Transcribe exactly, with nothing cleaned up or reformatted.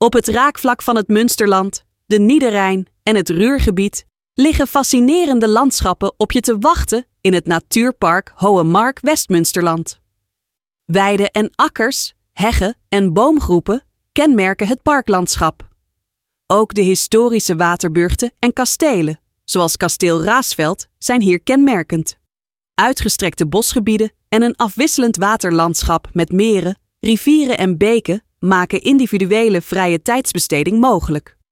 Op het raakvlak van het Munsterland, de Niederrijn en het Ruhrgebied liggen fascinerende landschappen op je te wachten in het natuurpark Hohe Mark-Westmunsterland. Weiden en akkers, heggen en boomgroepen kenmerken het parklandschap. Ook de historische waterburchten en kastelen, zoals kasteel Raasveld, zijn hier kenmerkend. Uitgestrekte bosgebieden en een afwisselend waterlandschap met meren, rivieren en beken maken individuele vrije tijdsbesteding mogelijk.